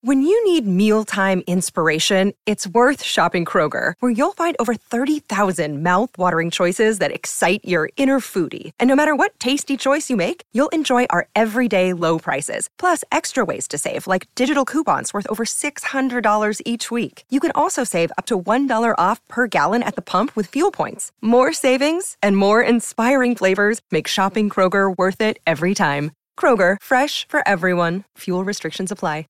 When you need mealtime inspiration, it's worth shopping Kroger, where you'll find over 30,000 mouth-watering choices that excite your inner foodie. And no matter what tasty choice you make, you'll enjoy our everyday low prices, plus extra ways to save, like digital coupons worth over $600 each week. You can also save up to $1 off per gallon at the pump with fuel points. More savings and more inspiring flavors make shopping Kroger worth it every time. Kroger, fresh for everyone. Fuel restrictions apply.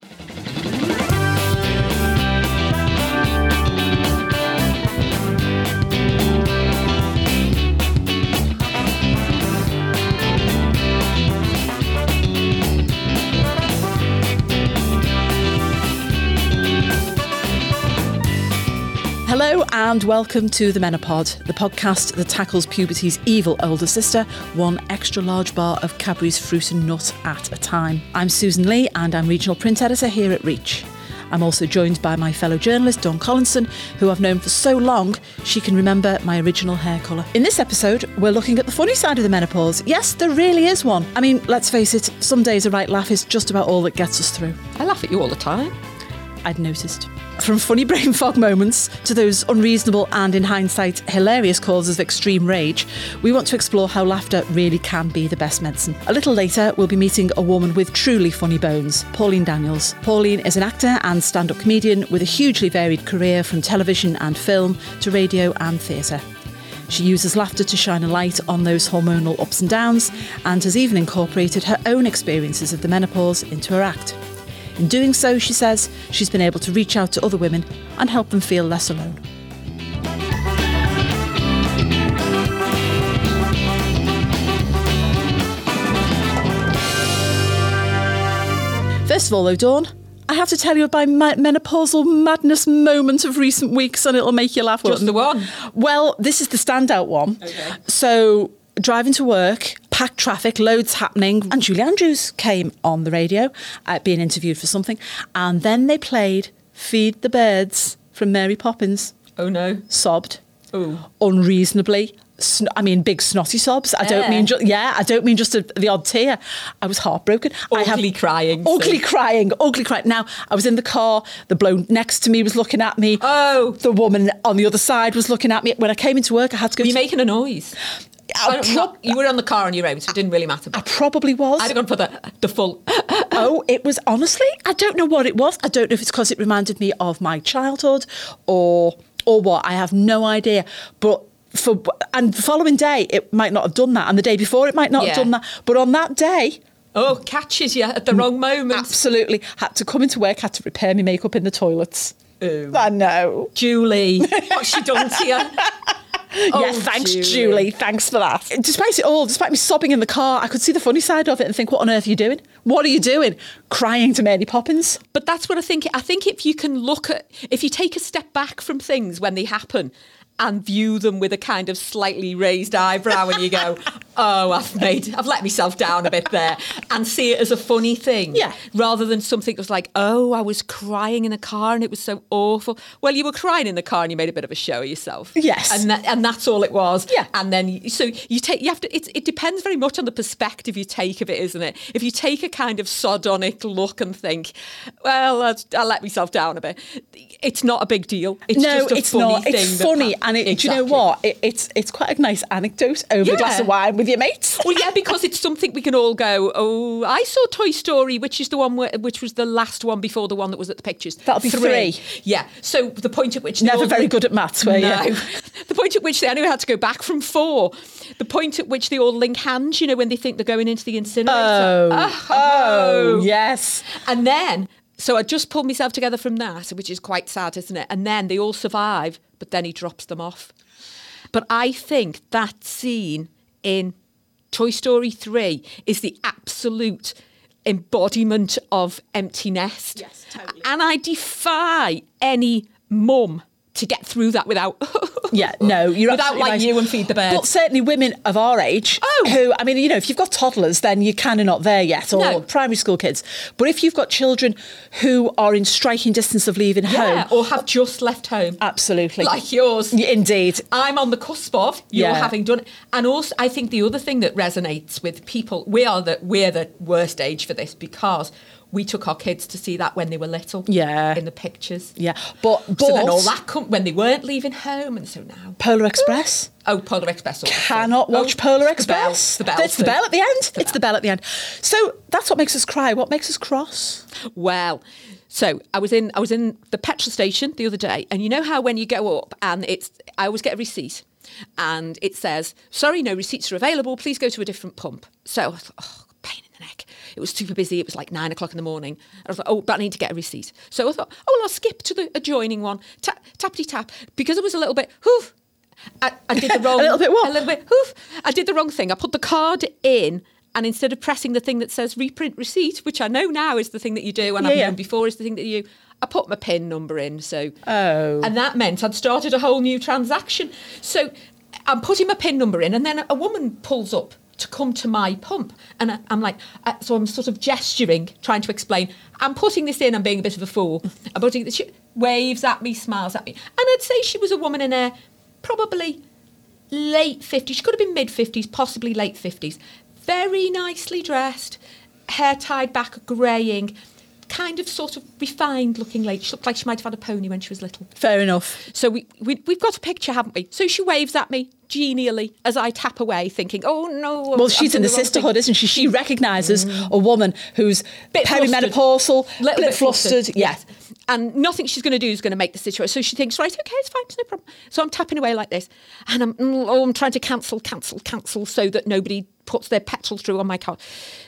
Hello and welcome to The Menopod, the podcast that tackles puberty's evil older sister, one extra large bar of Cadbury's fruit and nut at a time. I'm Susan Lee and I'm regional print editor here at Reach. I'm also joined by my fellow journalist, Dawn Collinson, who I've known for so long she can remember my original hair colour. In this episode, we're looking at the funny side of the menopause. Yes, there really is one. I mean, let's face it, some days a right laugh is just about all that gets us through. I laugh at you all the time. I'd noticed. From funny brain fog moments to those unreasonable and, in hindsight, hilarious causes of extreme rage, we want to explore how laughter really can be the best medicine. A little later, we'll be meeting a woman with truly funny bones, Pauline Daniels. Pauline is an actor and stand-up comedian with a hugely varied career from television and film to radio and theatre. She uses laughter to shine a light on those hormonal ups and downs and has even incorporated her own experiences of the menopause into her act. In doing so, she says, she's been able to reach out to other women and help them feel less alone. First of all, though, Dawn, I have to tell you about my menopausal madness moment of recent weeks, and it'll make you laugh. Just the one? Well, this is the standout one. Okay. So, driving to work, packed traffic, loads happening, and Julie Andrews came on the radio, being interviewed for something, and then they played Feed the Birds from Mary Poppins. Oh no. Sobbed. Oh. Unreasonably. Big snotty sobs. I don't mean just the odd tear. I was heartbroken. Ugly crying. Ugly crying. Now, I was in the car. The bloke next to me was looking at me. Oh. The woman on the other side was looking at me. When I came into work, I had to go. Were you making a noise? You were on the car on your own, so it didn't really matter. I probably was. I'd have gone for the full. Oh, it was honestly, I don't know what it was. I don't know if it's because it reminded me of my childhood or what. I have no idea. But the following day, it might not have done that, and the day before, it might not have done that. But on that day. Oh, catches you at the wrong moment. Absolutely. Had to come into work, had to repair my makeup in the toilets. Ooh. I know. Julie, what's she done to you? Yes, thanks, Julie. Thanks for that. Despite it all, despite me sobbing in the car, I could see the funny side of it and think, what on earth are you doing? What are you doing? Crying to Mary Poppins? But that's what I think. I think if you take a step back from things when they happen and view them with a kind of slightly raised eyebrow and you go, oh, I've let myself down a bit there, and see it as a funny thing. Yeah. Rather than something that's like, oh, I was crying in a car and it was so awful. Well, you were crying in the car and you made a bit of a show of yourself. Yes. And that's all it was. Yeah. And then, it depends very much on the perspective you take of it, isn't it? If you take a kind of sardonic look and think, well, I let myself down a bit, it's not a big deal. It's just a funny thing. It's funny. And do you know what? It's quite a nice anecdote over a glass of wine with your mates. Well, yeah, because it's something we can all go, oh, I saw Toy Story, which is the one which was the last one before the one that was at the pictures. That'll be 3. Yeah. So the point at which never very good at maths, were you? No. The point at which they anyway had to go back from 4. The point at which they all link hands, when they think they're going into the incinerator. Oh, yes. And then. So I just pulled myself together from that, which is quite sad, isn't it? And then they all survive, but then he drops them off. But I think that scene in Toy Story 3 is the absolute embodiment of empty nest. Yes, totally. And I defy any mum to get through that without... Yeah, no, you're without like right. you and Feed the Birds. But certainly women of our age who, I mean, if you've got toddlers, then you're kind of not there yet, or primary school kids. But if you've got children who are in striking distance of leaving home. Or have just left home. Absolutely. Like yours. Indeed. I'm on the cusp of you're having done it. And also, I think the other thing that resonates with people, we're the worst age for this, because we took our kids to see that when they were little. Yeah. In the pictures. Yeah. But so then all that when they weren't leaving home, and so now. Polar Express. Oh, Polar Express. Cannot watch Polar Express. The bell. It's the bell at the end. It's the bell at the end. So that's what makes us cry. What makes us cross? Well, so I was in the petrol station the other day, and you know how when you go up and I always get a receipt and it says, sorry, no receipts are available, please go to a different pump. So I thought, oh, pain in the neck. It was super busy. It was like 9 o'clock in the morning. And I was like, oh, but I need to get a receipt. So I thought, oh, well, I'll skip to the adjoining one. Tappity tap. Because it was a little bit, I did the wrong... A little bit what? A little bit, I did the wrong thing. I put the card in, and instead of pressing the thing that says reprint receipt, which I know now is the thing that you do, and I've known before is the thing that you... I put my PIN number in, so... Oh. And that meant I'd started a whole new transaction. So I'm putting my PIN number in, and then a woman pulls up to come to my pump. And I'm like... so I'm sort of gesturing, trying to explain, I'm putting this in, I'm being a bit of a fool. I'm putting this... She waves at me, smiles at me. And I'd say she was a woman in her probably late 50s. She could have been mid-50s, possibly late 50s. Very nicely dressed, hair tied back, greying, kind of sort of refined looking lady. She looked like she might have had a pony when she was little. Fair enough. So we've got a picture, haven't we? So she waves at me genially as I tap away, thinking, oh no. Well, she's in the sisterhood, isn't she? She recognises a woman who's perimenopausal, a bit flustered. Yes. And nothing she's going to do is going to make the situation. So she thinks, right, okay, it's fine, it's no problem. So I'm tapping away like this. And I'm trying to cancel so that nobody puts their petrol through on my car.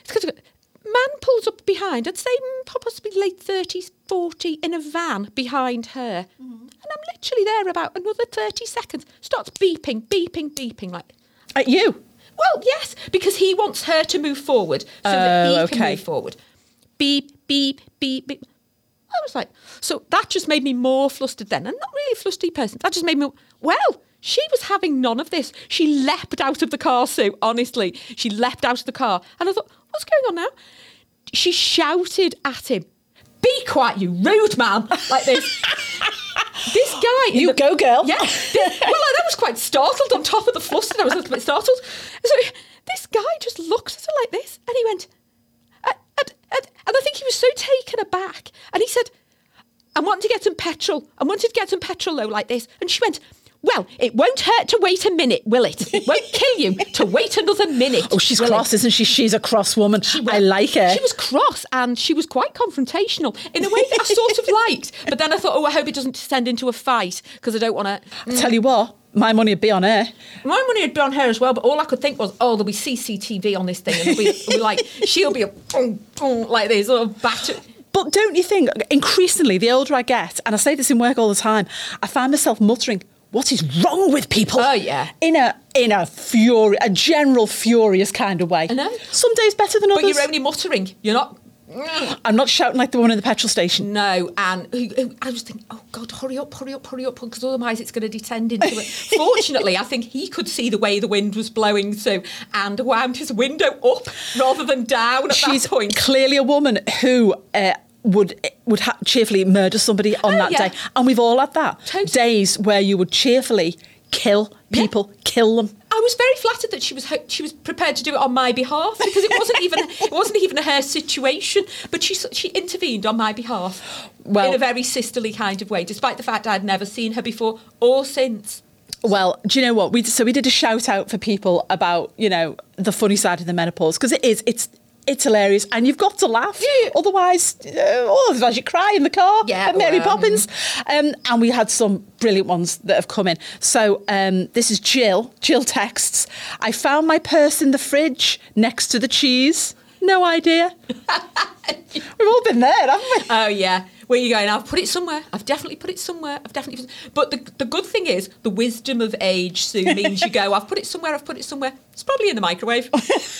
Man pulls up behind, I'd say possibly late 30s, 40, in a van behind her. And I'm literally there about another 30 seconds. Starts beeping like... At you? Well, yes, because he wants her to move forward so that he can move forward. Beep, beep, beep, beep. I was like... So that just made me more flustered then. I'm not really a flustery person. That just made me... Well... She was having none of this. She leapt out of the car, Sue, honestly. She leapt out of the car. And I thought, what's going on now? She shouted at him, be quiet, you rude man, like this. This guy... You go, girl. Yeah. I was quite startled on top of the fluster. I was a little bit startled. So this guy just looked at her like this, and he went... and I think he was so taken aback. And he said, I'm wanting to get some petrol. I wanted to get some petrol, though, like this. And she went... Well, it won't hurt to wait a minute, will it? It won't kill you to wait another minute. Oh, she's cross, isn't she? She's a cross woman. I like her. She was cross and she was quite confrontational in a way that I sort of liked. But then I thought, I hope it doesn't descend into a fight because I don't want to... I tell you what, my money would be on her. My money would be on her as well, but all I could think was, there'll be CCTV on this thing. And it'll be like, she'll be a boom, boom, like this, or batter. But don't you think, increasingly, the older I get, and I say this in work all the time, I find myself muttering, what is wrong with people? Oh, yeah. In a general furious kind of way. I know. Some days better than others. But you're only muttering. You're not... I'm not shouting like the one in the petrol station. No, and I was thinking, oh, God, hurry up, because otherwise it's going to descend into it. Fortunately, I think he could see the way the wind was blowing, and wound his window up rather than down at that point. She's clearly a woman who... would cheerfully murder somebody on that day. And we've all had that. Totally. Days where you would cheerfully kill people, kill them. I was very flattered that she was prepared to do it on my behalf because it wasn't even her situation, but she intervened on my behalf in a very sisterly kind of way, despite the fact I'd never seen her before or since. Well, do you know what? We did a shout out for people about, the funny side of the menopause because it's hilarious and you've got to laugh. Yeah. Otherwise you cry in the car at Mary Poppins. And we had some brilliant ones that have come in. So this is Jill. Jill texts, I found my purse in the fridge next to the cheese. No idea. We've all been there, haven't we? Oh, yeah. Where are you going? I've put it somewhere. I've definitely put it somewhere. But the good thing is, the wisdom of age, Sue, means you go, I've put it somewhere. It's probably in the microwave.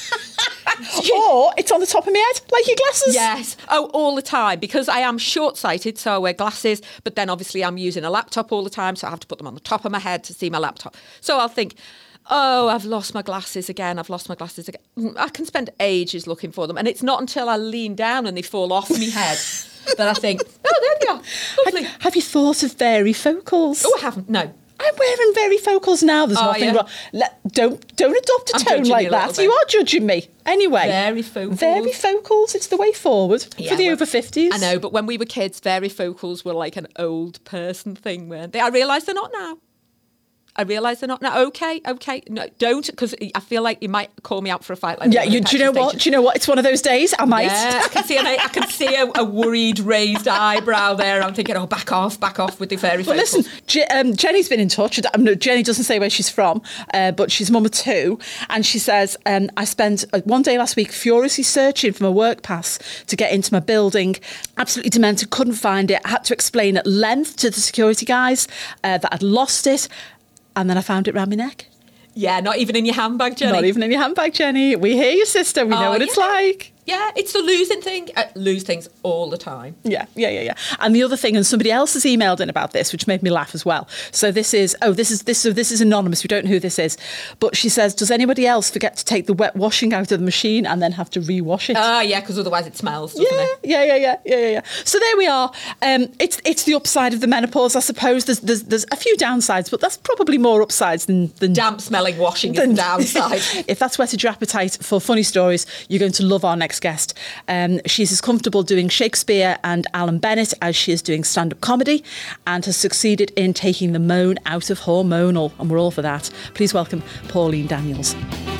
Or it's on the top of my head, like your glasses. Yes. Oh, all the time. Because I am short-sighted, so I wear glasses. But then, obviously, I'm using a laptop all the time, so I have to put them on the top of my head to see my laptop. So I'll think... I've lost my glasses again. I can spend ages looking for them. And it's not until I lean down and they fall off my head that I think, there they are. Lovely. Have you thought of varifocals? Oh, I haven't. No. I'm wearing varifocals now. There's nothing wrong. Don't adopt a tone like that. You are judging me. Anyway. Varifocals, it's the way forward for the over 50s. I know, but when we were kids, varifocals were like an old person thing, weren't they? I realise they're not now. Okay. No, don't, because I feel like you might call me out for a fight like that. Yeah, do you know what? Do you know what? It's one of those days. I might. Yeah, I can see a worried, raised eyebrow there. I'm thinking, back off with the fairy. Well, listen, Jenny's been in touch. Jenny doesn't say where she's from, but she's mum of two, and she says, I spent one day last week furiously searching for my work pass to get into my building. Absolutely demented, couldn't find it. I had to explain at length to the security guys that I'd lost it. And then I found it round my neck. Yeah, not even in your handbag, Jenny. Not even in your handbag, Jenny. We hear you, sister. We know what it's like. Yeah, it's the losing thing. Lose things all the time. Yeah. And the other thing, and somebody else has emailed in about this, which made me laugh as well. So this is anonymous. We don't know who this is. But she says, does anybody else forget to take the wet washing out of the machine and then have to rewash it? Yeah, because otherwise it smells, doesn't it? Yeah. So there we are. It's the upside of the menopause, I suppose. There's a few downsides, but that's probably more upsides than damp smelling washing is the downside. If that's whetted your appetite for funny stories, you're going to love our next guest. She's as comfortable doing Shakespeare and Alan Bennett as she is doing stand-up comedy, and has succeeded in taking the moan out of hormonal, and we're all for that. Please welcome Pauline Daniels.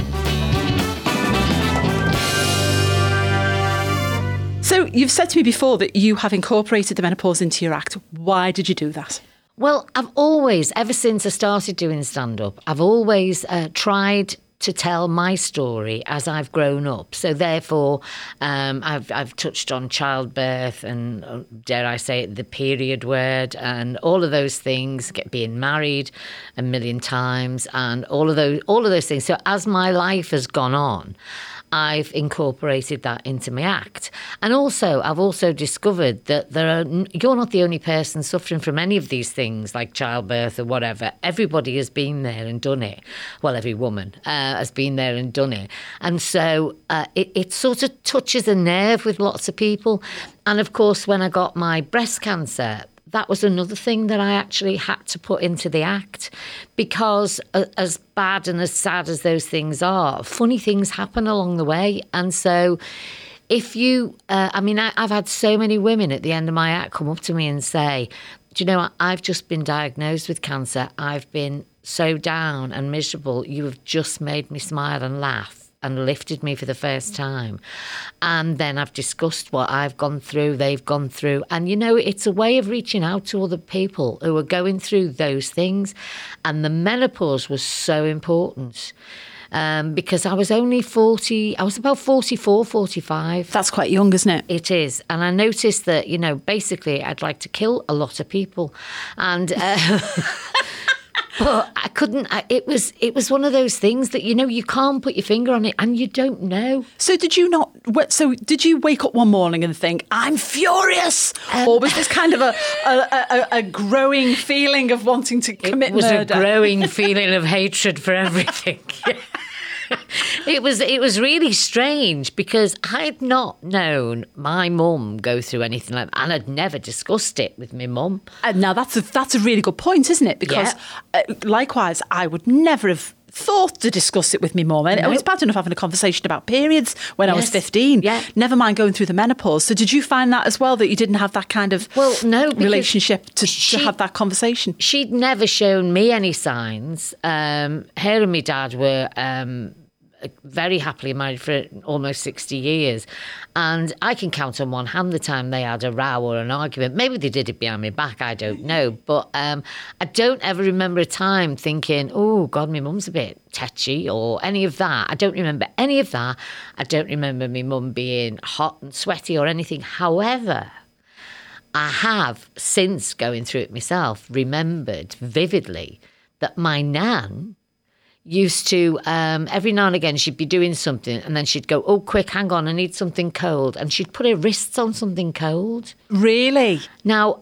So you've said to me before that you have incorporated the menopause into your act. Why did you do that? Well, I've always, ever since I started doing stand-up, I've always tried to tell my story as I've grown up. So therefore, I've touched on childbirth and, dare I say it, the period word and all of those things, being married a million times and all of those things. So as my life has gone on, I've incorporated that into my act. And also, I've also discovered that you're not the only person suffering from any of these things, like childbirth or whatever. Everybody has been there and done it. Well, every woman has been there and done it. And so it sort of touches a nerve with lots of people. And of course, when I got my breast cancer, that was another thing that I actually had to put into the act, because as bad and as sad as those things are, funny things happen along the way. And so if you, I've had so many women at the end of my act come up to me and say, do you know what? I've just been diagnosed with cancer. I've been so down and miserable. You have just made me smile and laugh and lifted me for the first time. And then I've discussed what I've gone through, they've gone through. And, it's a way of reaching out to other people who are going through those things. And the menopause was so important. Because I was only 40, I was about 44, 45. That's quite young, isn't it? It is. And I noticed that, basically I'd like to kill a lot of people. And... But I couldn't. It was one of those things that you can't put your finger on it, and you don't know. So did you not? So did you wake up one morning and think, "I'm furious," or was this kind of a growing feeling of wanting to commit murder? It was a growing feeling of hatred for everything. It was really strange, because I'd not known my mum go through anything like that, and I'd never discussed it with my mum. Now that's a really good point, isn't it? Because likewise, I would never have thought to discuss it with my mum. No. It's bad enough having a conversation about periods when I was 15. Yeah. Never mind going through the menopause. So did you find that as well, that you didn't have that kind of relationship to have that conversation? She'd never shown me any signs. Her and my dad were very happily married for almost 60 years. And I can count on one hand the time they had a row or an argument. Maybe they did it behind my back, I don't know. But I don't ever remember a time thinking, oh, God, my mum's a bit tetchy or any of that. I don't remember any of that. I don't remember my mum being hot and sweaty or anything. However, I have, since going through it myself, remembered vividly that my nan used to, every now and again, she'd be doing something and then she'd go, oh, quick, hang on, I need something cold. And she'd put her wrists on something cold. Really? Now,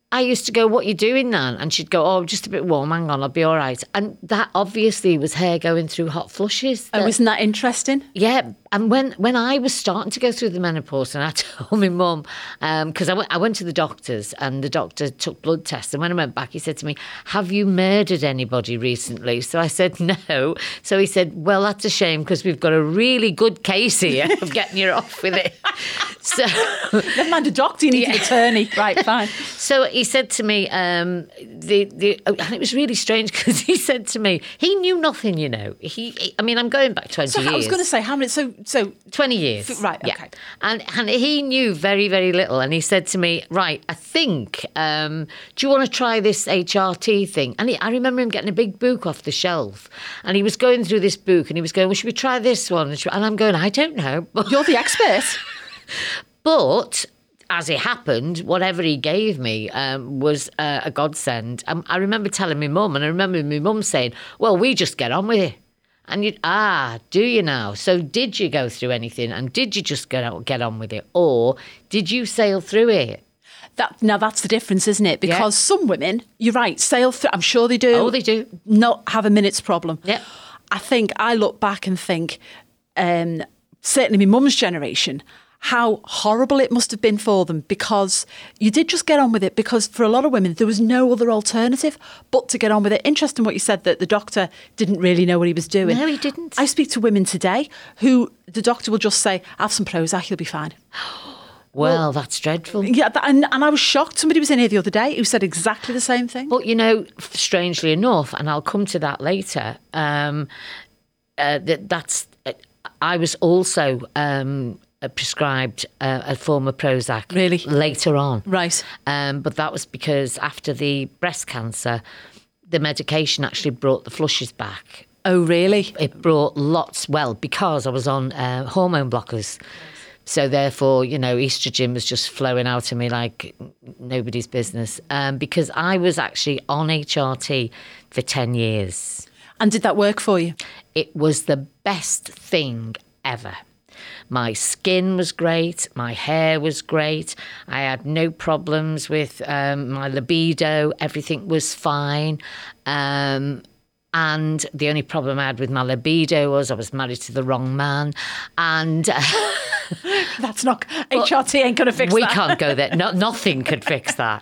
I used to go, what are you doing, Nan? And she'd go, oh, just a bit warm, hang on, I'll be all right. And that obviously was her going through hot flushes. Oh, isn't that interesting? Yeah, and when I was starting to go through the menopause, and I told my mum, because I went to the doctors, and the doctor took blood tests, and when I went back, he said to me, have you murdered anybody recently? So I said, no. So he said, well, that's a shame, because we've got a really good case here of getting you off with it. So Never mind a doctor, you need an attorney. Right, fine. So he said to me, and it was really strange because he said to me, he knew nothing, you know. I mean, I'm going back 20 years. I was going to say, how many, so 20 years. Right, okay. Yeah. And he knew very, very little. And he said to me, right, I think, do you want to try this HRT thing? And I remember him getting a big book off the shelf. And he was going through this book and he was going, well, should we try this one? And I'm going, I don't know. You're the expert. But as it happened, whatever he gave me was a godsend. I remember telling my mum, and I remember my mum saying, well, we just get on with it. And do you now? So did you go through anything? And did you just get on with it? Or did you sail through it? Now, that's the difference, isn't it? Because some women, you're right, sail through. I'm sure they do. Oh, they do. Not have a minute's problem. Yeah. I think I look back and think, certainly my mum's generation, how horrible it must have been for them, because you did just get on with it, because for a lot of women there was no other alternative but to get on with it. Interesting what you said, that the doctor didn't really know what he was doing. No, he didn't. I speak to women today who the doctor will just say, have some Prozac, you'll be fine. Well, that's dreadful. Yeah, and I was shocked. Somebody was in here the other day who said exactly the same thing. But, you know, strangely enough, and I'll come to that later, I was also prescribed a form of Prozac really later on. Right. But that was because after the breast cancer, the medication actually brought the flushes back. Oh, really? It brought because I was on hormone blockers. So therefore, you know, estrogen was just flowing out of me like nobody's business. Because I was actually on HRT for 10 years. And did that work for you? It was the best thing ever. My skin was great. My hair was great. I had no problems with my libido. Everything was fine. And the only problem I had with my libido was I was married to the wrong man. And that's not, HRT ain't going to fix that. We can't go there. Nothing could fix that.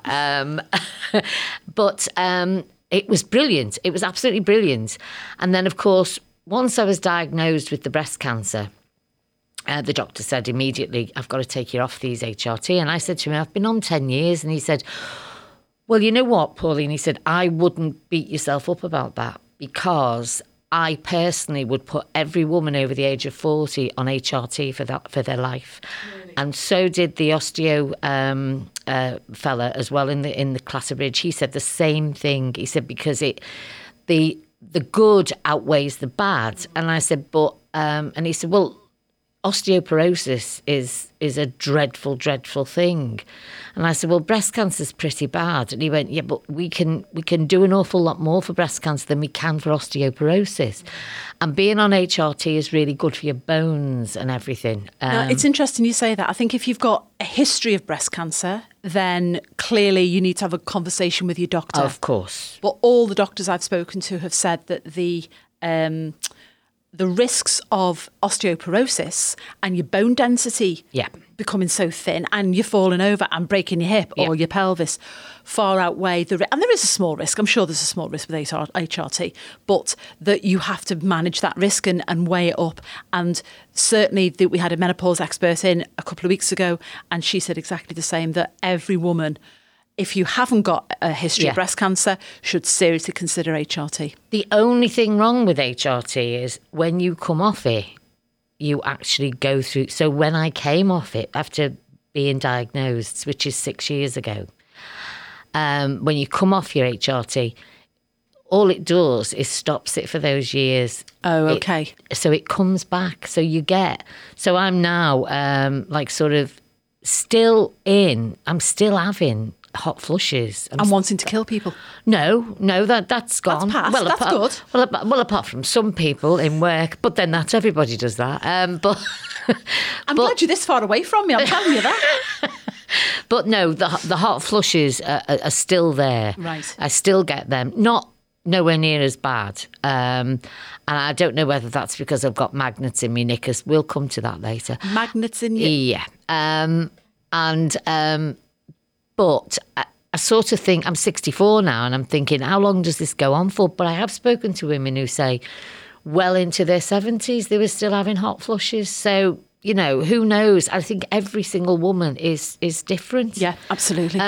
But it was brilliant. It was absolutely brilliant. And then, of course, once I was diagnosed with the breast cancer, the doctor said immediately, I've got to take you off these HRT. And I said to him, I've been on 10 years. And he said, well, you know what, Pauline? He said, I wouldn't beat yourself up about that, because I personally would put every woman over the age of 40 on HRT for their life. Really? And so did the osteo fella as well in the Clatterbridge. He said the same thing. He said, because the good outweighs the bad. And I said, but, and he said, well, osteoporosis is a dreadful, dreadful thing. And I said, well, breast cancer's pretty bad. And he went, yeah, but we can do an awful lot more for breast cancer than we can for osteoporosis. And being on HRT is really good for your bones and everything. Now, it's interesting you say that. I think if you've got a history of breast cancer, then clearly you need to have a conversation with your doctor. Of course. But all the doctors I've spoken to have said that the risks of osteoporosis and your bone density becoming so thin and you're falling over and breaking your hip or your pelvis far outweigh and there is a small risk. I'm sure there's a small risk with HRT, but that you have to manage that risk and weigh it up. And certainly we had a menopause expert in a couple of weeks ago, and she said exactly the same, that every woman, if you haven't got a history of breast cancer, should seriously consider HRT. The only thing wrong with HRT is when you come off it, you actually go through. So when I came off it after being diagnosed, which is 6 years ago, when you come off your HRT, all it does is stops it for those years. Oh, okay. So it comes back. So I'm now I'm still having hot flushes. I'm wanting to kill people. No, that's gone. That's past. That's good. Well, apart from some people in work, but then everybody does that. But I'm glad you're this far away from me. I'm telling you that. But no, the hot flushes are still there. Right. I still get them. Not nowhere near as bad. And I don't know whether that's because I've got magnets in my knickers. We'll come to that later. Magnets in you? Yeah. But I sort of think, I'm 64 now, and I'm thinking, how long does this go on for? But I have spoken to women who say, well into their 70s, they were still having hot flushes. So, you know, who knows? I think every single woman is different. Yeah, absolutely.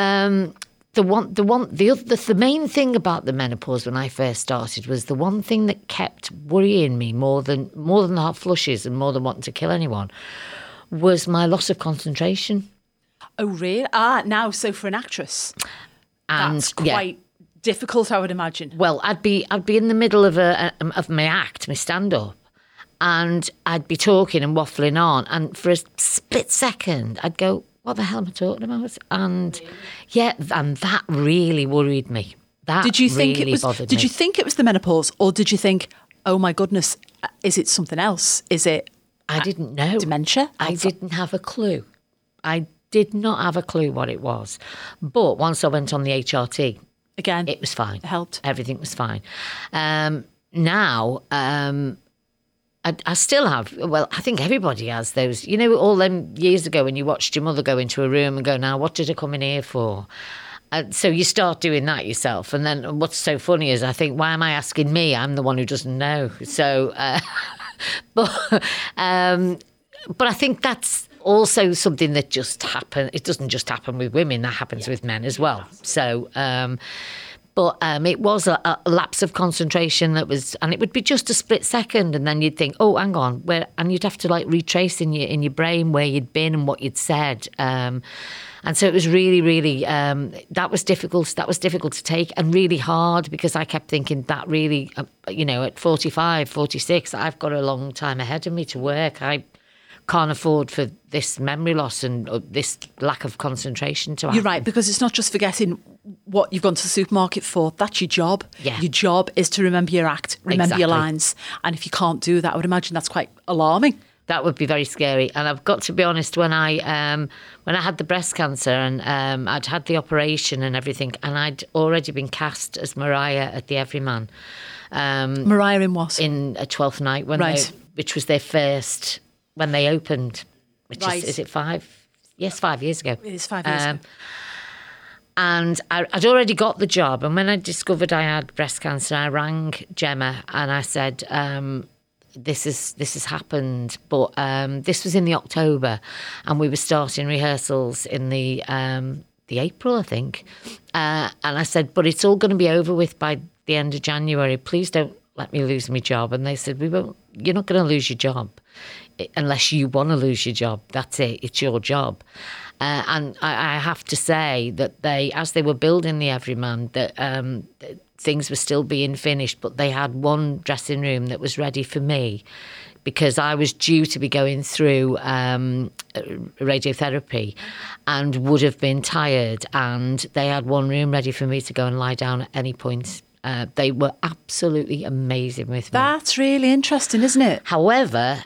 The main thing about the menopause when I first started was the one thing that kept worrying me more than the hot flushes and more than wanting to kill anyone was my loss of concentration. Oh, really? Now, so for an actress, And that's quite difficult, I would imagine. Well, I'd be in the middle of my act, my stand up, and I'd be talking and waffling on, and for a split second, I'd go, "What the hell am I talking about?" And and that really worried me. That Did you think really it was? bothered Did me. you think it was the menopause, or did you think, "Oh my goodness, is it something else? Is it?" I didn't know. Dementia? I didn't have a clue. I did not have a clue what it was. But once I went on the HRT, Again, it was fine. It helped. Everything was fine. Now, I still have, well, I think everybody has those, you know, all them years ago when you watched your mother go into a room and go, now, what did I come in here for? So you start doing that yourself. And then what's so funny is I think, why am I asking me? I'm the one who doesn't know. So, but I think that's also something that just happens. It doesn't just happen with women. That happens with men as well. So, but it was a lapse of concentration that was, and it would be just a split second, and then you'd think, oh, hang on, and you'd have to like retrace in your brain where you'd been and what you'd said. And so it was really, really, that was difficult. That was difficult to take and really hard because I kept thinking that really, you know, at 45, 46, I've got a long time ahead of me to work. I can't afford for this memory loss and this lack of concentration to happen. You're right, because it's not just forgetting what you've gone to the supermarket for. That's your job. Yeah. Your job is to remember your act, remember your Exactly. lines. And if you can't do that, I would imagine that's quite alarming. That would be very scary. And I've got to be honest, when I had the breast cancer and I'd had the operation and everything, and I'd already been cast as Mariah at the Everyman. Mariah in what? In a 12th Night, which was their first, when they opened, which is it 5? Yes, 5 years ago. It is 5 years ago. And I'd already got the job. And when I discovered I had breast cancer, I rang Gemma and I said, this has happened, but this was in the October, and we were starting rehearsals in the April, I think. And I said, but it's all going to be over with by the end of January. Please don't let me lose my job. And they said, we won't. You're not going to lose your job unless you want to lose your job. That's it. It's your job. And I have to say that as they were building the Everyman, that things were still being finished, but they had one dressing room that was ready for me because I was due to be going through radiotherapy and would have been tired, and they had one room ready for me to go and lie down at any point. They were absolutely amazing with me. That's really interesting, isn't it? However,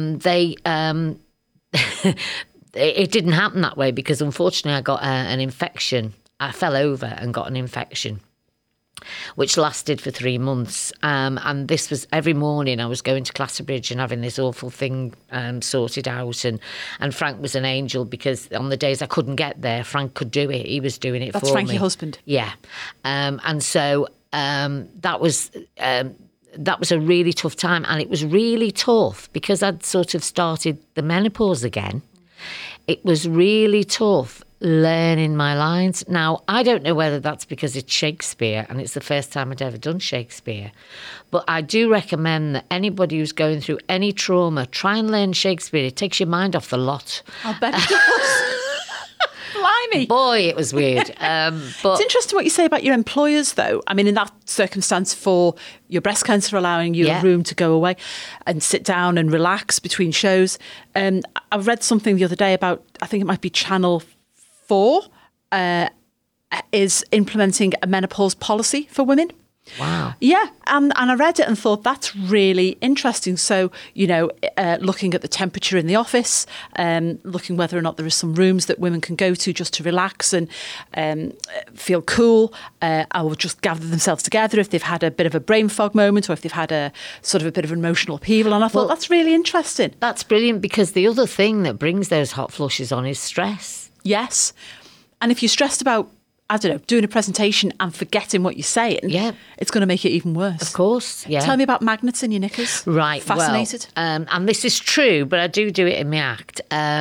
it didn't happen that way because unfortunately I got an infection. I fell over and got an infection, which lasted for 3 months. And this was every morning I was going to Clatterbridge and having this awful thing sorted out. And Frank was an angel because on the days I couldn't get there, Frank could do it. He was doing it for me. That's Frank, your husband? Yeah. And so that was a really tough time. And it was really tough because I'd sort of started the menopause again. It was really tough learning my lines. Now, I don't know whether that's because it's Shakespeare and it's the first time I'd ever done Shakespeare, but I do recommend that anybody who's going through any trauma, try and learn Shakespeare. It takes your mind off the lot. I bet it does. Blimey. Boy, it was weird. But It's interesting what you say about your employers, though. I mean, in that circumstance for your breast cancer allowing you a room to go away and sit down and relax between shows. I read something the other day about, I think it might be Channel 4, is implementing a menopause policy for women. Wow. Yeah, and I read it and thought that's really interesting. So, looking at the temperature in the office, looking whether or not there are some rooms that women can go to just to relax and feel cool, or just gather themselves together if they've had a bit of a brain fog moment or if they've had a sort of a bit of an emotional upheaval. And I thought that's really interesting. That's brilliant, because the other thing that brings those hot flushes on is stress. Yes. And if you're stressed about, I don't know, doing a presentation and forgetting what you're saying, it's going to make it even worse. Of course, yeah. Tell me about magnets in your knickers. Right, Fascinated. Well, and this is true, but I do it in my act.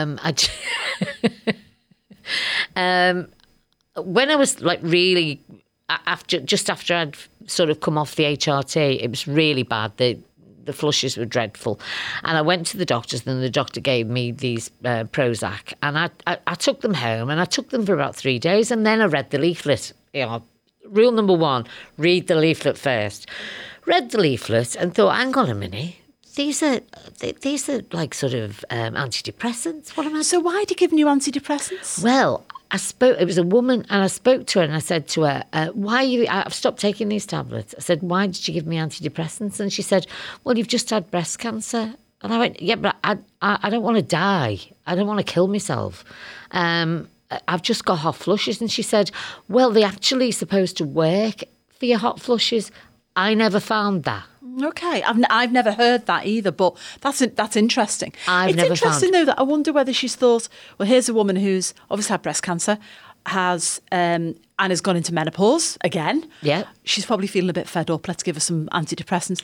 When I was like really, after I'd sort of come off the HRT, it was really bad. The flushes were dreadful. And I went to the doctors, and the doctor gave me these Prozac. And I took them home, and I took them for about 3 days. And then I read the leaflet. Rule number 1, read the leaflet first. Read the leaflet and thought, hang on a minute. These are like sort of antidepressants. What am I? So why are they giving you antidepressants? Well, it was a woman, and I spoke to her, and I said to her, I've stopped taking these tablets. I said, why did you give me antidepressants? And she said, well, you've just had breast cancer. And I went, yeah, but I don't want to die. I don't want to kill myself. I've just got hot flushes. And she said, well, they're actually supposed to work for your hot flushes. I never found that. Okay, I've never heard that either, but that's interesting. It's interesting though that I wonder whether she's thought, well, here's a woman who's obviously had breast cancer, has and has gone into menopause again. Yeah, she's probably feeling a bit fed up. Let's give her some antidepressants.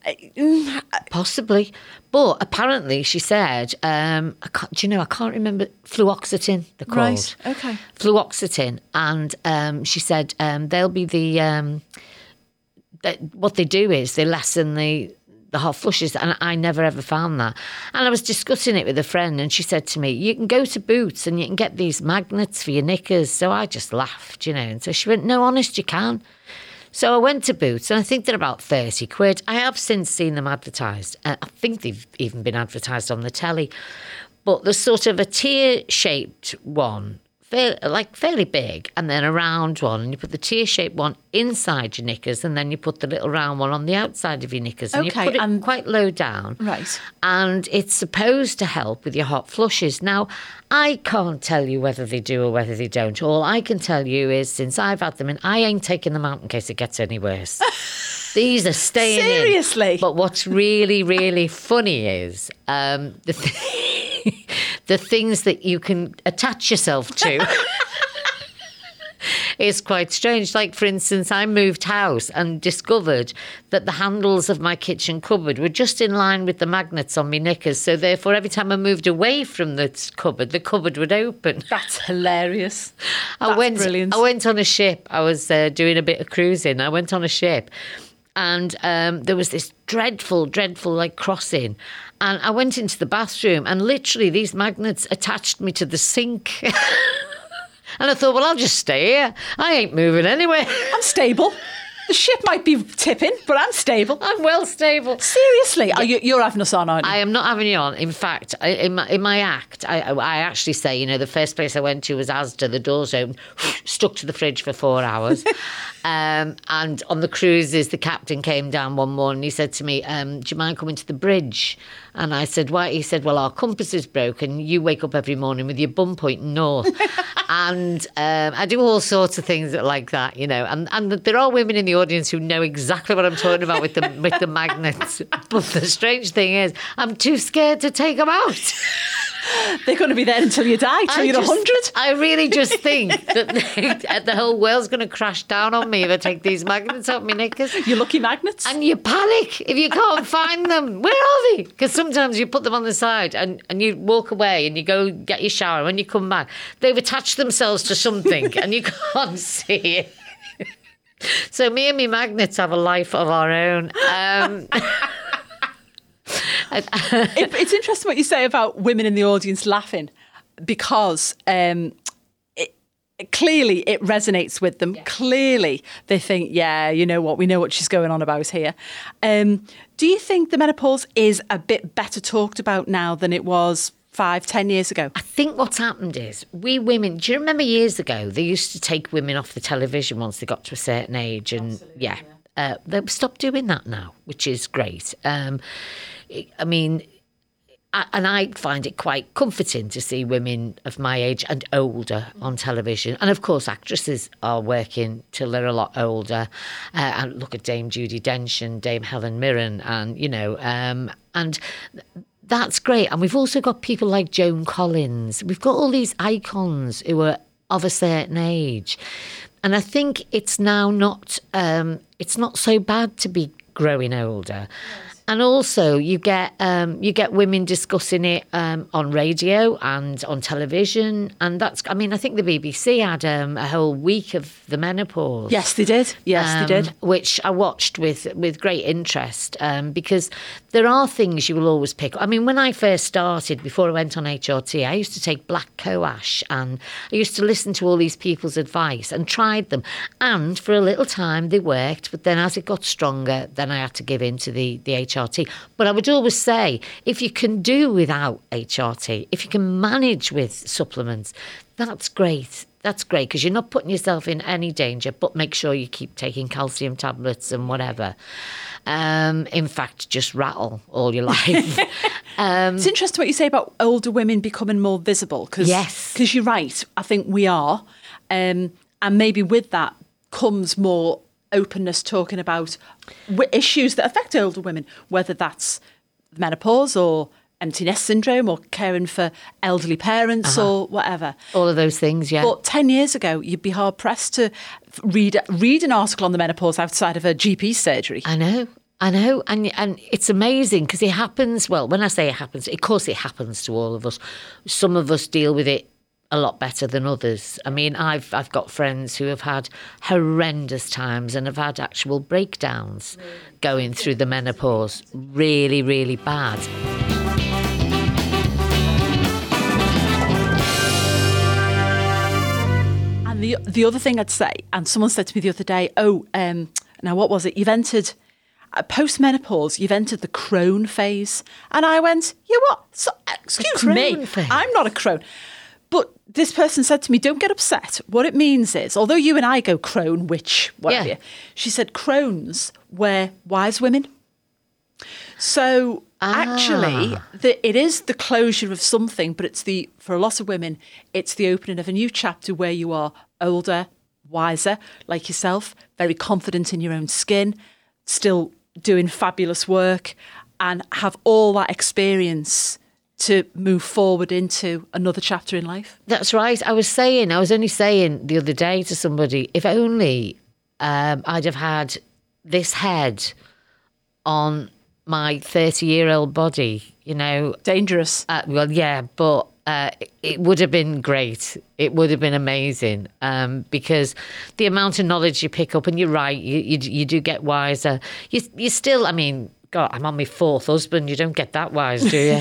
Possibly, but apparently she said, I can't remember, fluoxetine. They're called. Right. Okay. Fluoxetine, and she said they'll be the. What they do is they lessen the hot flushes, and I never ever found that. And I was discussing it with a friend, and she said to me, you can go to Boots and you can get these magnets for your knickers. So I just laughed, and so she went, no, honest, you can. So I went to Boots, and I think they're about 30 quid. I have since seen them advertised. I think they've even been advertised on the telly. But there's sort of a tear-shaped one, fairly big, and then a round one, and you put the tear-shaped one inside your knickers, and then you put the little round one on the outside of your knickers, and you put it quite low down. Right. And it's supposed to help with your hot flushes. Now, I can't tell you whether they do or whether they don't. All I can tell you is, since I've had them in, I ain't taking them out in case it gets any worse. These are staying in. Seriously? But what's really, really funny is the things that you can attach yourself to is quite strange. Like, for instance, I moved house and discovered that the handles of my kitchen cupboard were just in line with the magnets on my knickers. So therefore, every time I moved away from the cupboard would open. That's hilarious. Brilliant. I went on a ship. I was doing a bit of cruising. I went on a ship. And there was this dreadful, like, crossing. And I went into the bathroom, and literally these magnets attached me to the sink. And I thought, well, I'll just stay here. I ain't moving anywhere. I'm stable. The ship might be tipping, but I'm stable. I'm well stable. Seriously? Yeah. You're having us on, aren't you? I am not having you on. In fact, in my act, I actually say, the first place I went to was Asda. The doors open, stuck to the fridge for 4 hours. And on the cruises, the captain came down one morning. He said to me, do you mind coming to the bridge? And I said, why? He said, well, our compass is broken. You wake up every morning with your bum pointing north. And I do all sorts of things like that, And there are women in the audience who know exactly what I'm talking about with the magnets. But the strange thing is, I'm too scared to take them out. They're going to be there until you die, till you're 100. I really just think that the whole world's going to crash down on me if I take these magnets off my knickers. Your lucky magnets. And you panic if you can't find them. Where are they? Because sometimes you put them on the side and you walk away and you go get your shower. When you come back, they've attached themselves to something and you can't see it. So me and my magnets have a life of our own. It's interesting what you say about women in the audience laughing, because clearly it resonates with them. Yeah. Clearly they think, yeah, you know what, we know what she's going on about here. Do you think the menopause is a bit better talked about now than it was 5-10 years ago? I think what's happened is we women, do you remember years ago they used to take women off the television once they got to a certain age? And absolutely, yeah. they've stopped doing that now, which is great. And I find it quite comforting to see women of my age and older on television. And of course, actresses are working till they're a lot older. And look at Dame Judi Dench and Dame Helen Mirren, and and that's great. And we've also got people like Joan Collins. We've got all these icons who are of a certain age, and I think it's now not so bad to be growing older. And also, you get women discussing it on radio and on television, and I think the BBC had a whole week of the menopause. Yes, they did. Yes, they did. Which I watched with great interest, because there are things you will always pick up. I mean, when I first started, before I went on HRT, I used to take black coash, and I used to listen to all these people's advice and tried them. And for a little time, they worked, but then as it got stronger, then I had to give in to the HRT. But I would always say, if you can do without HRT, if you can manage with supplements, that's great. That's great, because you're not putting yourself in any danger, but make sure you keep taking calcium tablets and whatever. In fact, just rattle all your life. It's interesting what you say about older women becoming more visible. Yes. Because you're right. I think we are. And maybe with that comes more openness, talking about issues that affect older women, whether that's menopause or empty nest syndrome or caring for elderly parents or whatever. All of those things, yeah. But 10 years ago, you'd be hard pressed to read an article on the menopause outside of a GP surgery. I know. And it's amazing because it happens. Well, when I say it happens, of course it happens to all of us. Some of us deal with it a lot better than others. I mean, I've got friends who have had horrendous times and have had actual breakdowns going through the menopause. Really, really bad. And the other thing I'd say, and someone said to me the other day, now what was it? You've entered post-menopause, you've entered the crone phase. And I went, yeah, what? So, excuse me, I'm not a crone. But this person said to me, don't get upset. What it means is, although you and I go crone, witch, whatever, she said crones were wise women. So actually, it is the closure of something, but for a lot of women, it's the opening of a new chapter where you are older, wiser, like yourself, very confident in your own skin, still doing fabulous work, and have all that experience to move forward into another chapter in life. That's right. I was only saying the other day to somebody, if only I'd have had this head on my 30-year-old body, Dangerous. Well, yeah, but it would have been great. It would have been amazing, because the amount of knowledge you pick up, and you're right, you do get wiser. You still, I mean, God, I'm on my fourth husband. You don't get that wise, do you?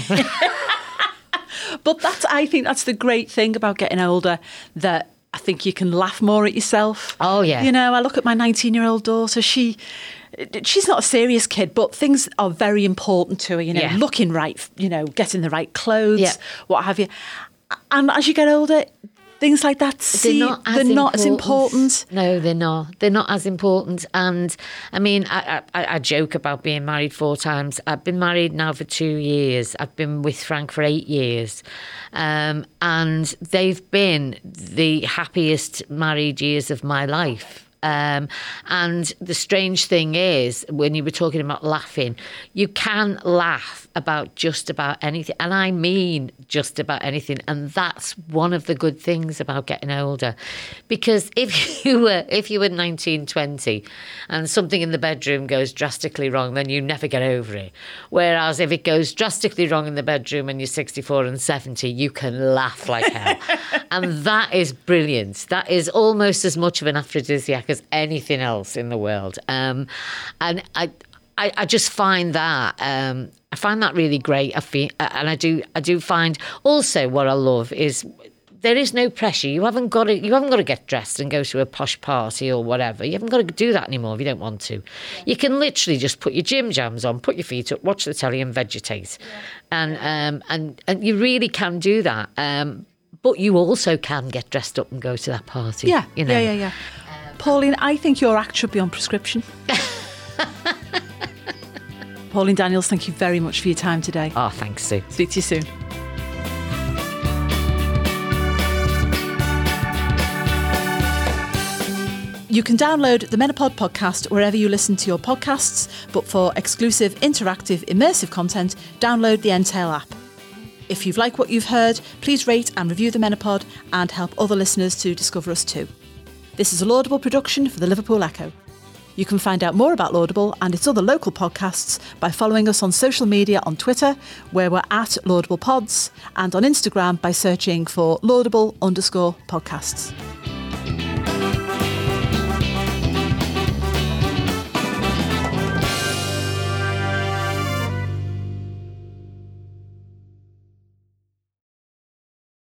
But I think that's the great thing about getting older, that I think you can laugh more at yourself. Oh, yeah. I look at my 19-year-old daughter. She's not a serious kid, but things are very important to her, looking right, getting the right clothes, what have you. And as you get older, things like that, they're not as important. No, they're not. They're not as important. And I mean, I joke about being married 4 times. I've been married now for 2 years. I've been with Frank for 8 years. And they've been the happiest married years of my life. And the strange thing is, when you were talking about laughing, you can laugh about just about anything. And I mean just about anything. And that's one of the good things about getting older. Because if you were 19, 20 and something in the bedroom goes drastically wrong, then you never get over it. Whereas if it goes drastically wrong in the bedroom and you're 64 and 70, you can laugh like hell. And that is brilliant. That is almost as much of an aphrodisiac as anything else in the world. And I just find that I find that really great. I do find also what I love is there is no pressure. You haven't got to get dressed and go to a posh party or whatever. You haven't got to do that anymore if you don't want to. You can literally just put your gym jams on, put your feet up, watch the telly and vegetate. Yeah. And you really can do that. But you also can get dressed up and go to that party. Yeah. Pauline, I think your act should be on prescription. Pauline Daniels, thank you very much for your time today. Oh, thanks, Sue. Speak to you soon. You can download the Menopod podcast wherever you listen to your podcasts, but for exclusive, interactive, immersive content, download the Entail app. If you've liked what you've heard, please rate and review the Menopod and help other listeners to discover us too. This is a Laudable production for the Liverpool Echo. You can find out more about Laudable and its other local podcasts by following us on social media on Twitter, where we're at Laudable Pods, and on Instagram by searching for Laudable_podcasts.